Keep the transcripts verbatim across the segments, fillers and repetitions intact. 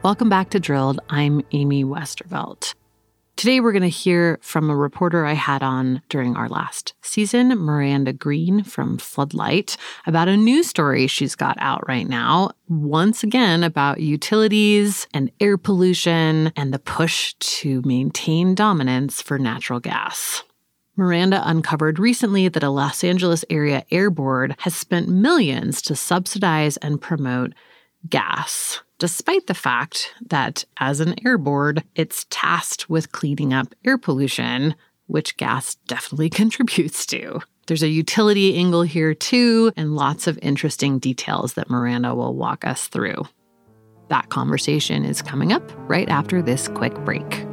Welcome back to Drilled. I'm Amy Westervelt. Today we're going to hear from a reporter I had on during our last season, Miranda Green from Floodlight, about a news story she's got out right now, once again about utilities and air pollution and the push to maintain dominance for natural gas. Miranda uncovered recently that a Los Angeles area air board has spent millions to subsidize and promote gas, despite the fact that as an air board, it's tasked with cleaning up air pollution, which gas definitely contributes to. There's a utility angle here too, and lots of interesting details that Miranda will walk us through. That conversation is coming up right after this quick break.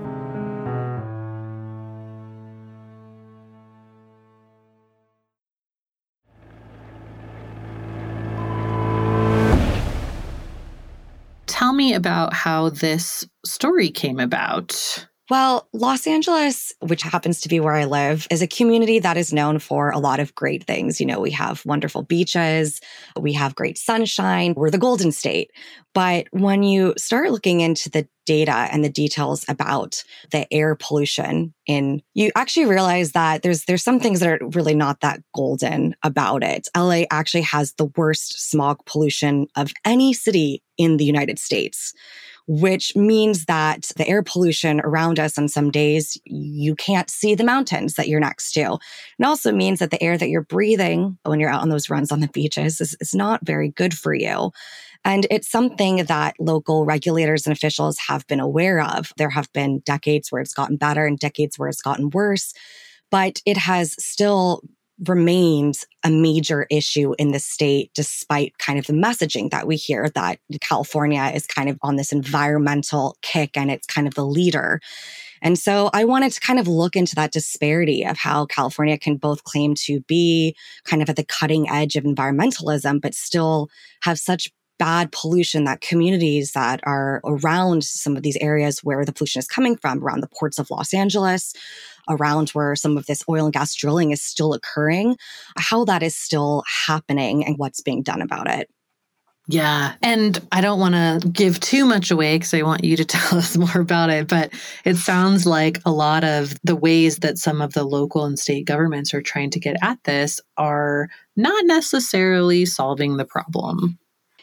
Tell me about how this story came about. Well, Los Angeles, which happens to be where I live, is a community that is known for a lot of great things. You know, we have wonderful beaches, we have great sunshine, we're the Golden State. But when you start looking into the data and the details about the air pollution in, you actually realize that there's there's some things that are really not that golden about it. L A actually has the worst smog pollution of any city in the United States, which means that the air pollution around us on some days, you can't see the mountains that you're next to. It also means that the air that you're breathing when you're out on those runs on the beaches is, is not very good for you. And it's something that local regulators and officials have been aware of. There have been decades where it's gotten better and decades where it's gotten worse, but it has still remains a major issue in the state, despite kind of the messaging that we hear that California is kind of on this environmental kick and it's kind of the leader. And so I wanted to kind of look into that disparity of how California can both claim to be kind of at the cutting edge of environmentalism, but still have such bad pollution that communities that are around some of these areas where the pollution is coming from, around the ports of Los Angeles, around where some of this oil and gas drilling is still occurring, how that is still happening and what's being done about it. Yeah. And I don't want to give too much away because I want you to tell us more about it. But it sounds like a lot of the ways that some of the local and state governments are trying to get at this are not necessarily solving the problem.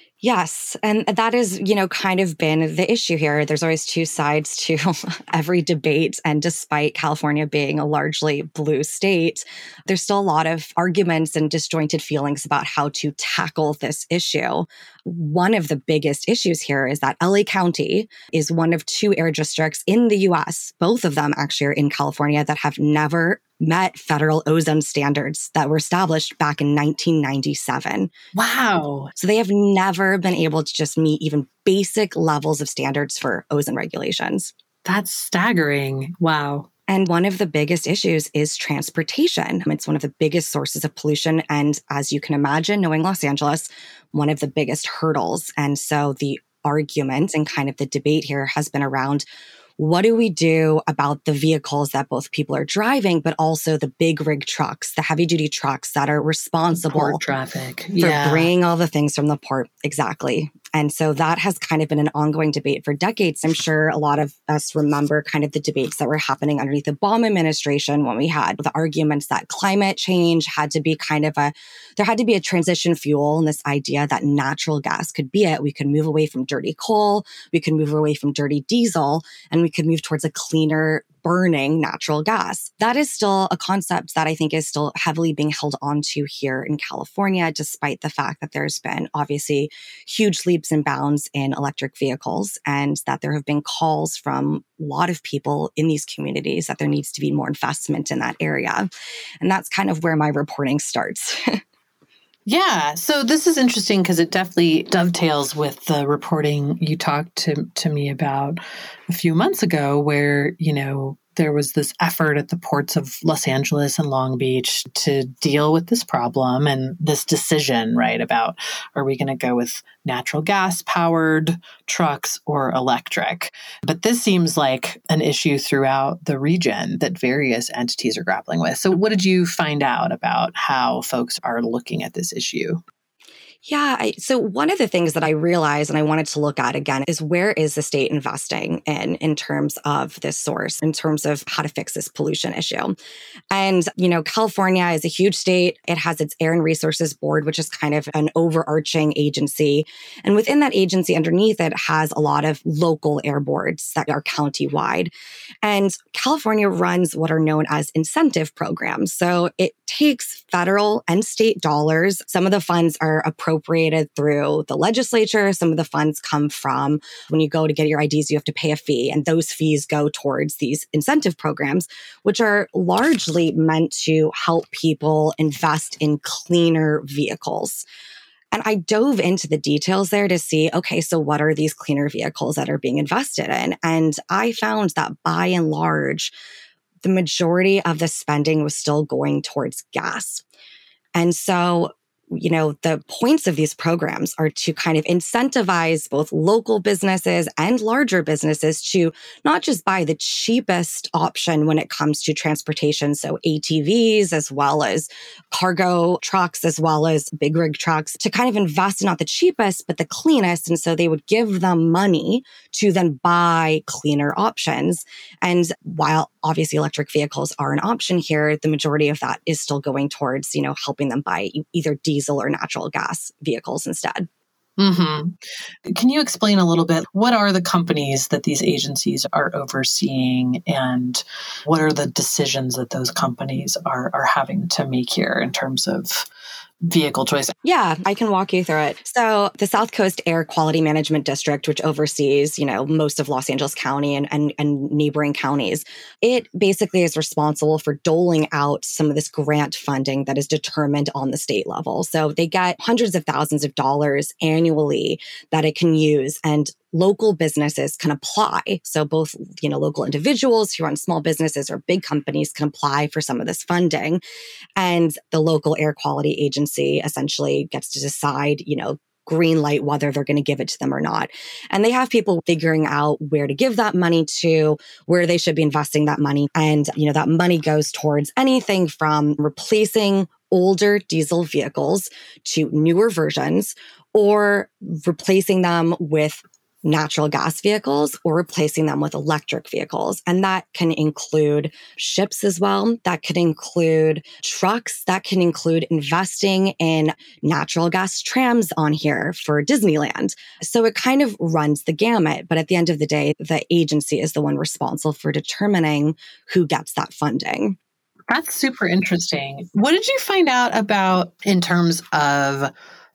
Yes. And that is, you know, kind of been the issue here. There's always two sides to every debate. And despite California being a largely blue state, there's still a lot of arguments and disjointed feelings about how to tackle this issue. One of the biggest issues here is that L A County is one of two air districts in the U S, both of them actually are in California, that have never met federal ozone standards that were established back in nineteen ninety-seven. Wow. So they have never been able to just meet even basic levels of standards for ozone regulations. That's staggering. Wow. And one of the biggest issues is transportation. It's one of the biggest sources of pollution. And as you can imagine, knowing Los Angeles, one of the biggest hurdles. And so the argument and kind of the debate here has been around, what do we do about the vehicles that both people are driving, but also the big rig trucks, the heavy duty trucks that are responsible port traffic for yeah. bringing all the things from the port? Exactly. And so that has kind of been an ongoing debate for decades. I'm sure a lot of us remember kind of the debates that were happening underneath the Obama administration when we had the arguments that climate change had to be kind of a, there had to be a transition fuel, and this idea that natural gas could be it. We could move away from dirty coal, we could move away from dirty diesel, and we could move towards a cleaner burning natural gas. That is still a concept that I think is still heavily being held onto here in California, despite the fact that there's been obviously huge leaps and bounds in electric vehicles, and that there have been calls from a lot of people in these communities that there needs to be more investment in that area. And that's kind of where my reporting starts. Yeah. So this is interesting because it definitely dovetails with the reporting you talked to, to me about a few months ago where, you know, there was this effort at the ports of Los Angeles and Long Beach to deal with this problem and this decision, right, about are we going to go with natural gas powered trucks or electric? But this seems like an issue throughout the region that various entities are grappling with. So what did you find out about how folks are looking at this issue? Yeah. I, so one of the things that I realized and I wanted to look at again is where is the state investing in, in terms of this source, in terms of how to fix this pollution issue. And, you know, California is a huge state. It has its Air and Resources Board, which is kind of an overarching agency. And within that agency, underneath it has a lot of local air boards that are county-wide. And California runs what are known as incentive programs. So it takes federal and state dollars. Some of the funds are appropriated through the legislature. Some of the funds come from when you go to get your I Ds, you have to pay a fee. And those fees go towards these incentive programs, which are largely meant to help people invest in cleaner vehicles. And I dove into the details there to see, okay, so what are these cleaner vehicles that are being invested in? And I found that by and large, the majority of the spending was still going towards gas. And so you know, the points of these programs are to kind of incentivize both local businesses and larger businesses to not just buy the cheapest option when it comes to transportation. So A T Vs, as well as cargo trucks, as well as big rig trucks, to kind of invest in not the cheapest, but the cleanest. And so they would give them money to then buy cleaner options. And while obviously electric vehicles are an option here, the majority of that is still going towards, you know, helping them buy either diesel diesel or natural gas vehicles instead. Mm-hmm. Can you explain a little bit, what are the companies that these agencies are overseeing and what are the decisions that those companies are, are having to make here in terms of vehicle choice? Yeah, I can walk you through it. So the South Coast Air Quality Management District, which oversees, you know, most of Los Angeles County and, and, and neighboring counties, it basically is responsible for doling out some of this grant funding that is determined on the state level. So they get hundreds of thousands of dollars annually that it can use, and local businesses can apply. So both, you know, local individuals who run small businesses or big companies can apply for some of this funding. And the local air quality agency essentially gets to decide, you know, green light whether they're going to give it to them or not. And they have people figuring out where to give that money to, where they should be investing that money. And, you know, that money goes towards anything from replacing older diesel vehicles to newer versions, or replacing them with natural gas vehicles or replacing them with electric vehicles. And that can include ships as well. That could include trucks. That can include investing in natural gas trams on here for Disneyland. So it kind of runs the gamut. But at the end of the day, the agency is the one responsible for determining who gets that funding. That's super interesting. What did you find out about in terms of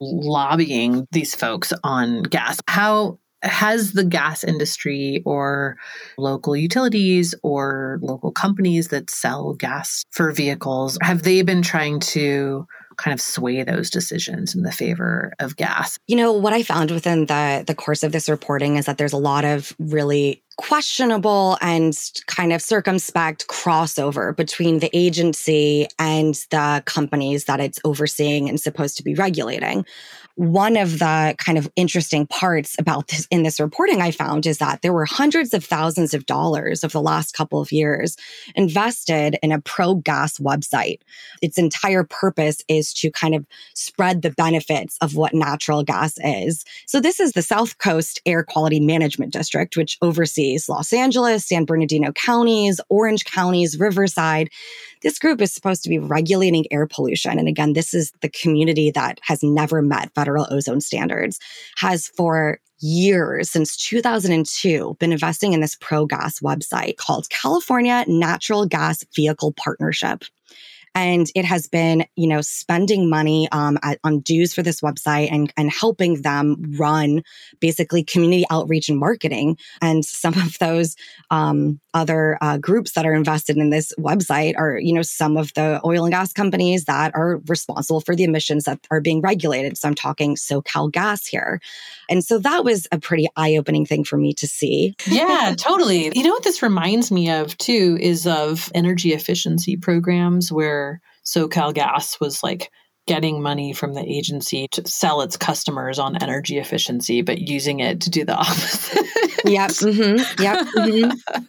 lobbying these folks on gas? How has the gas industry or local utilities or local companies that sell gas for vehicles, have they been trying to kind of sway those decisions in the favor of gas? You know, what I found within the, the course of this reporting is that there's a lot of really questionable and kind of circumspect crossover between the agency and the companies that it's overseeing and supposed to be regulating. One of the kind of interesting parts about this in this reporting I found is that there were hundreds of thousands of dollars over the last couple of years invested in a pro-gas website. Its entire purpose is to kind of spread the benefits of what natural gas is. So this is the South Coast Air Quality Management District, which oversees Los Angeles, San Bernardino counties, Orange counties, Riverside. This group is supposed to be regulating air pollution. And again, this is the community that has never met federal ozone standards, has for years, since two thousand two, been investing in this pro-gas website called California Natural Gas Vehicle Partnership. And it has been, you know, spending money um, at, on dues for this website and, and helping them run basically community outreach and marketing. And some of those um, other uh, groups that are invested in this website are, you know, some of the oil and gas companies that are responsible for the emissions that are being regulated. So I'm talking SoCal Gas here. And so that was a pretty eye-opening thing for me to see. Yeah, totally. You know what this reminds me of too is of energy efficiency programs where SoCal Gas was like getting money from the agency to sell its customers on energy efficiency, but using it to do the opposite. Yep. Mm-hmm. Yep. Mm-hmm.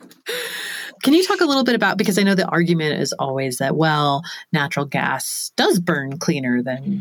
Can you talk a little bit about, because I know the argument is always that, well, natural gas does burn cleaner than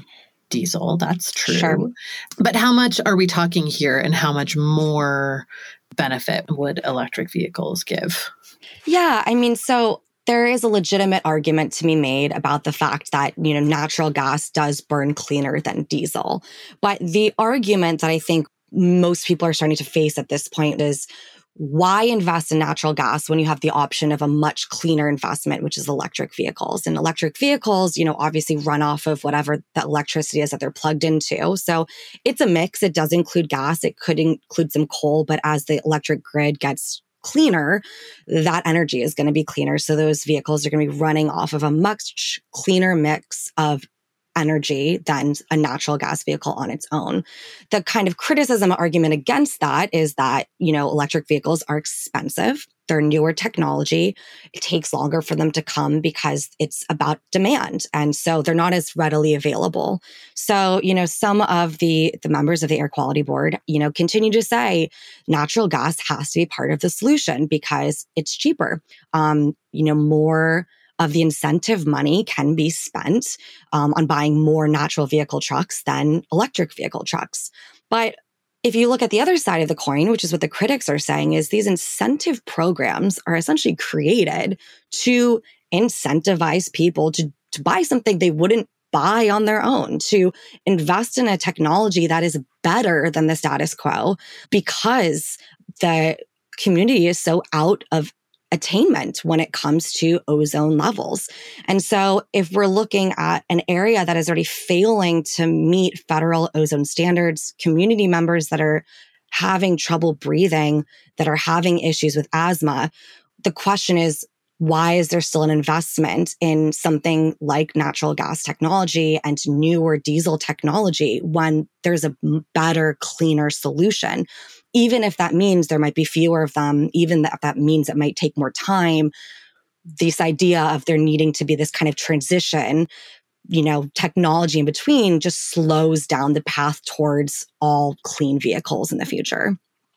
diesel. That's true. Sure. But how much are we talking here, and how much more benefit would electric vehicles give? Yeah, I mean, so there is a legitimate argument to be made about the fact that, you know, natural gas does burn cleaner than diesel. But the argument that I think most people are starting to face at this point is, why invest in natural gas when you have the option of a much cleaner investment, which is electric vehicles? And electric vehicles, you know, obviously run off of whatever the electricity is that they're plugged into. So it's a mix. It does include gas. It could include some coal, but as the electric grid gets cleaner, that energy is going to be cleaner. So those vehicles are going to be running off of a much cleaner mix of energy than a natural gas vehicle on its own. The kind of criticism argument against that is that, you know, electric vehicles are expensive. They're newer technology. It takes longer for them to come because it's about demand. And so they're not as readily available. So, you know, some of the, the members of the Air Quality Board, you know, continue to say natural gas has to be part of the solution because it's cheaper. Um, you know, more of the incentive money can be spent um, on buying more natural vehicle trucks than electric vehicle trucks. But if you look at the other side of the coin, which is what the critics are saying, is these incentive programs are essentially created to incentivize people to, to buy something they wouldn't buy on their own, to invest in a technology that is better than the status quo because the community is so out of attainment when it comes to ozone levels. And so if we're looking at an area that is already failing to meet federal ozone standards, community members that are having trouble breathing, that are having issues with asthma, the question is, why is there still an investment in something like natural gas technology and newer diesel technology when there's a better, cleaner solution? Even if that means there might be fewer of them, even if that means it might take more time, this idea of there needing to be this kind of transition, you know, technology in between just slows down the path towards all clean vehicles in the future.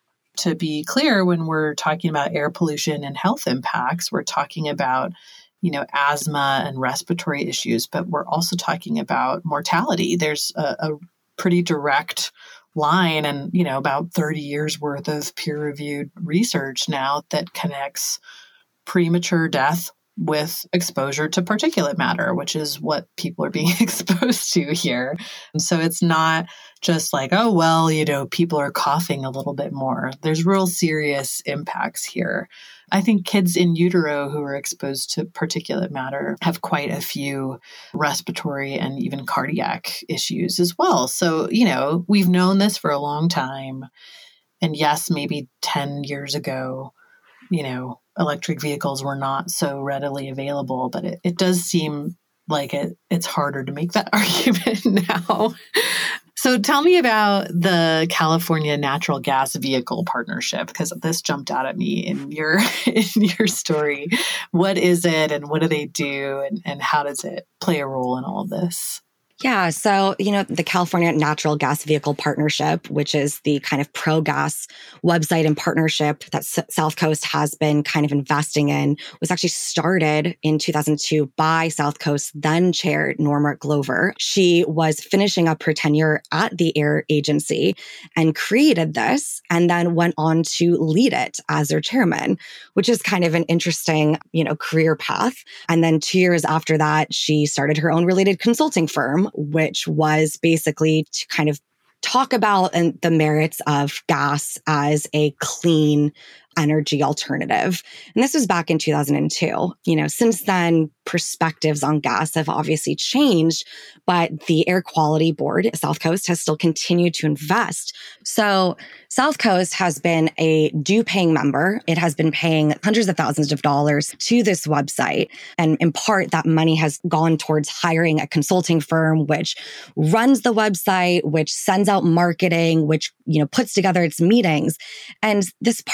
To be clear, when we're talking about air pollution and health impacts, we're talking about, you know, asthma and respiratory issues, but we're also talking about mortality. There's a, a pretty direct line and, you know, about thirty years worth of peer-reviewed research now that connects premature death with exposure to particulate matter, which is what people are being exposed to here. And so it's not just like, oh, well, you know, people are coughing a little bit more. There's real serious impacts here. I think kids in utero who are exposed to particulate matter have quite a few respiratory and even cardiac issues as well. So, you know, we've known this for a long time. And yes, maybe ten years ago, you know, electric vehicles were not so readily available, but it, it does seem like it, it's harder to make that argument now. So tell me about the California Natural Gas Vehicle Partnership, because this jumped out at me in your in your story. What is it and what do they do and, and how does it play a role in all of this? Yeah. So, you know, the California Natural Gas Vehicle Partnership, which is the kind of pro-gas website and partnership that S- South Coast has been kind of investing in, was actually started in two thousand two by South Coast then chair Norma Glover. She was finishing up her tenure at the air agency and created this and then went on to lead it as their chairman, which is kind of an interesting, you know, career path. And then two years after that, she started her own related consulting firm, which was basically to kind of talk about and the merits of gas as a clean energy alternative. And this was back in two thousand two. You know, since then, perspectives on gas have obviously changed, but the Air Quality Board, South Coast, has still continued to invest. So South Coast has been a due-paying member. It has been paying hundreds of thousands of dollars to this website. And in part, that money has gone towards hiring a consulting firm, which runs the website, which sends out marketing, which, you know, puts together its meetings. And this partnership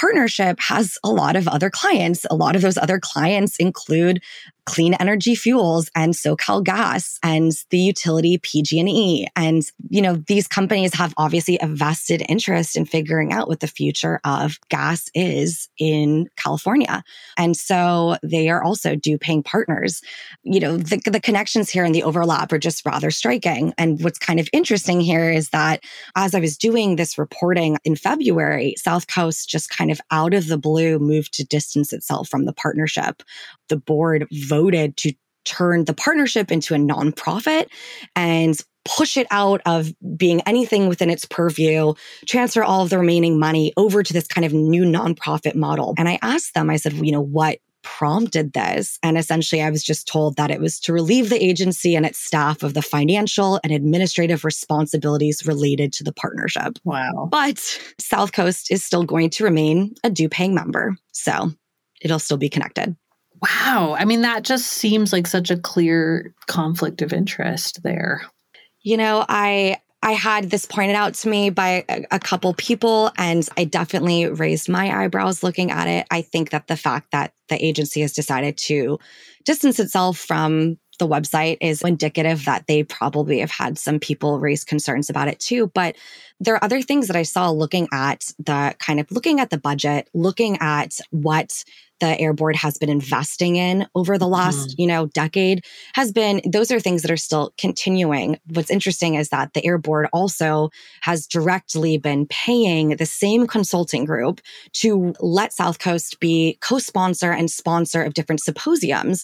partnership has a lot of other clients. A lot of those other clients include Clean Energy Fuels and SoCalGas and the utility P G and E. And, you know, these companies have obviously a vested interest in figuring out what the future of gas is in California. And so they are also due paying partners. You know, the, the connections here and the overlap are just rather striking. And what's kind of interesting here is that as I was doing this reporting in February, South Coast just kind of out of the blue moved to distance itself from the partnership. The board voted to turn the partnership into a nonprofit and push it out of being anything within its purview, transfer all of the remaining money over to this kind of new nonprofit model. And I asked them, I said, you know, what prompted this? And essentially, I was just told that it was to relieve the agency and its staff of the financial and administrative responsibilities related to the partnership. Wow. But South Coast is still going to remain a due-paying member. So it'll still be connected. Wow. I mean, that just seems like such a clear conflict of interest there. You know, I I had this pointed out to me by a, a couple people, and I definitely raised my eyebrows looking at it. I think that the fact that the agency has decided to distance itself from the website is indicative that they probably have had some people raise concerns about it too. But there are other things that I saw looking at the kind of looking at the budget, looking at what the Air Board has been investing in over the last, mm. you know, decade has been, those are things that are still continuing. What's interesting is that the Air Board also has directly been paying the same consulting group to let South Coast be co-sponsor and sponsor of different symposiums.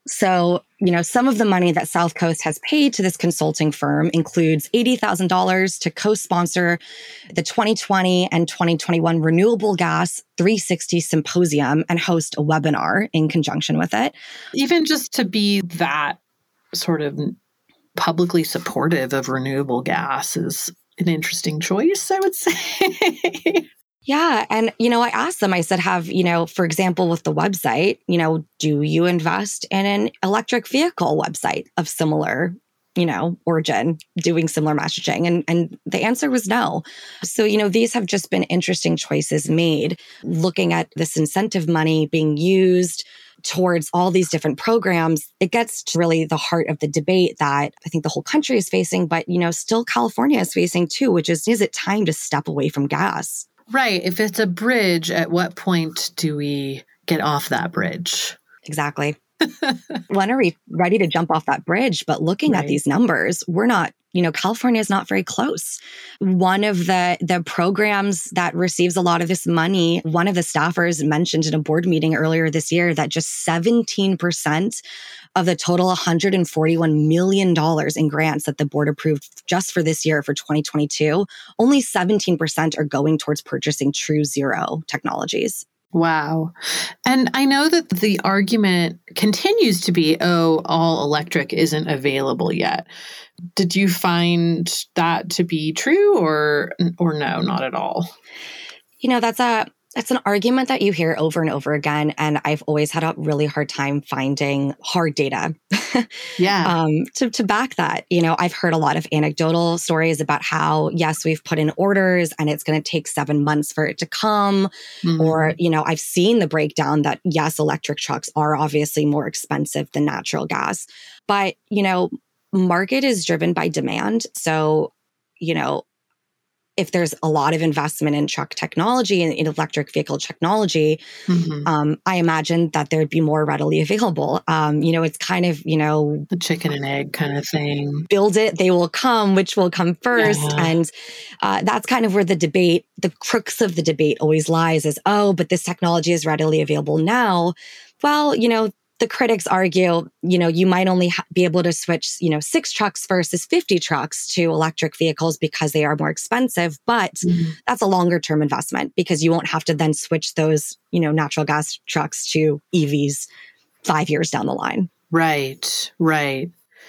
So, you know, some of the money that South Coast has paid to this consulting firm includes eighty thousand dollars to co-sponsor the twenty twenty and twenty twenty-one Renewable Gas three sixty Symposium and host a webinar in conjunction with it. Even just to be that sort of publicly supportive of renewable gas is an interesting choice, I would say. Yeah. And, you know, I asked them, I said, have, you know, for example, with the website, you know, do you invest in an electric vehicle website of similar, you know, origin, doing similar messaging? And, and the answer was no. So, you know, these have just been interesting choices made, looking at this incentive money being used towards all these different programs. It gets to really the heart of the debate that I think the whole country is facing, but, you know, still California is facing too, which is, is it time to step away from gas? Right. If it's a bridge, at what point do we get off that bridge? Exactly. When are we ready to jump off that bridge? But looking right. at these numbers, we're not, you know, California is not very close. One of the, the programs that receives a lot of this money, one of the staffers mentioned in a board meeting earlier this year that just seventeen percent of the total one hundred forty-one million dollars in grants that the board approved just for this year for twenty twenty-two, only seventeen percent are going towards purchasing true zero technologies. Wow. And I know that the argument continues to be, oh, all electric isn't available yet. Did you find that to be true or or no, not at all? You know, that's a That's an argument that you hear over and over again. And I've always had a really hard time finding hard data yeah. um, to, to back that. You know, I've heard a lot of anecdotal stories about how, yes, we've put in orders and it's going to take seven months for it to come. Mm-hmm. Or, you know, I've seen the breakdown that, yes, electric trucks are obviously more expensive than natural gas. But, you know, market is driven by demand. So, you know, if there's a lot of investment in truck technology and in electric vehicle technology, mm-hmm. um, I imagine that there'd be more readily available. Um, you know, it's kind of, you know, the chicken and egg kind of thing. Build it, they will come, which will come first. Yeah. And uh, that's kind of where the debate, the crux of the debate always lies is, oh, but this technology is readily available now. Well, you know, the critics argue, you know, you might only ha- be able to switch, you know, six trucks versus fifty trucks to electric vehicles because they are more expensive. But mm-hmm. that's a longer term investment because you won't have to then switch those, you know, natural gas trucks to E Vs five years down the line. Right, right.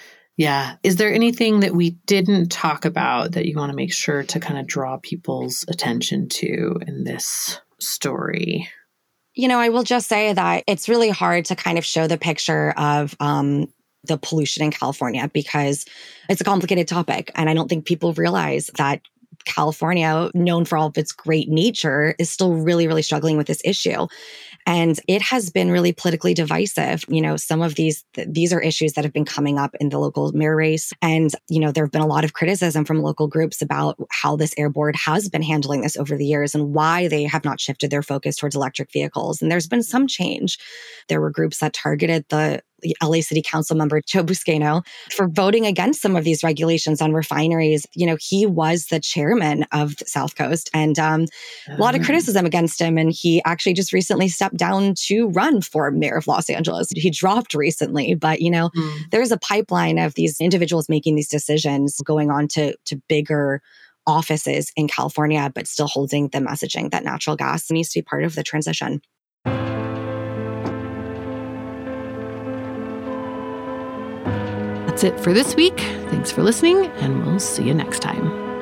Yeah. Is there anything that we didn't talk about that you want to make sure to kind of draw people's attention to in this story? You know, I will just say that it's really hard to kind of show the picture of um, the pollution in California because it's a complicated topic. And I don't think people realize that California, known for all of its great nature, is still really, really struggling with this issue. And it has been really politically divisive. You know, some of these, th- these are issues that have been coming up in the local mayor race. And, you know, there have been a lot of criticism from local groups about how this air board has been handling this over the years and why they have not shifted their focus towards electric vehicles. And there's been some change. There were groups that targeted the L A City Council member, Joe Buscaino, for voting against some of these regulations on refineries. You know, he was the chairman of the South Coast, and um, a lot of criticism against him. And he actually just recently stepped down to run for mayor of Los Angeles. He dropped recently, but, you know, mm. there's a pipeline of these individuals making these decisions going on to, to bigger offices in California, but still holding the messaging that natural gas needs to be part of the transition. That's it for this week. Thanks for listening, and we'll see you next time.